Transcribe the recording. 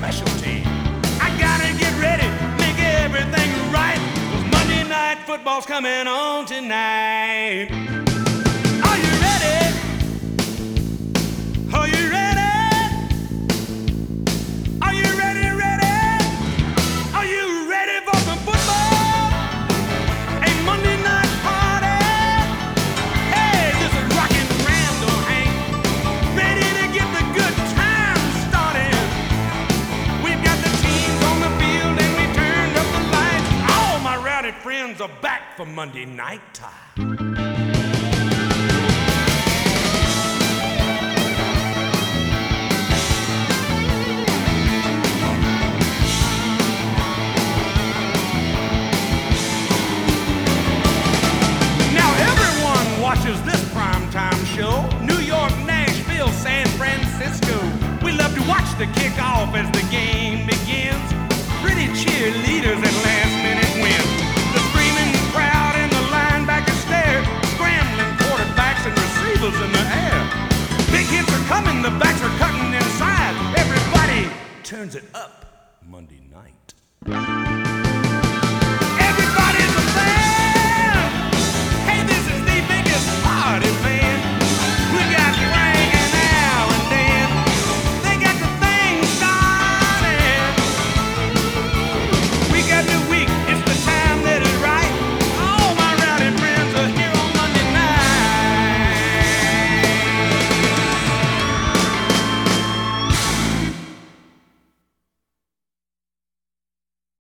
specialty. I gotta get ready, make everything right, 'cause Monday Night Football's coming on tonight. Are you ready? Are you ready? Are you ready, ready? Are you ready for some football? A Monday night party? Hey, this is Rockin' Randall Hank, ready to get the good times started. We've got the teams on the field and we turned up the lights. All my rowdy friends are back for Monday night time. Watches this primetime show. New York, Nashville, San Francisco. We love to watch the kickoff as the game begins. Pretty cheerleaders and last-minute wins. The screaming crowd and the linebacker stare. Scrambling quarterbacks and receivers in the air. Big hits are coming, the backs are cutting inside. Everybody turns it up Monday night.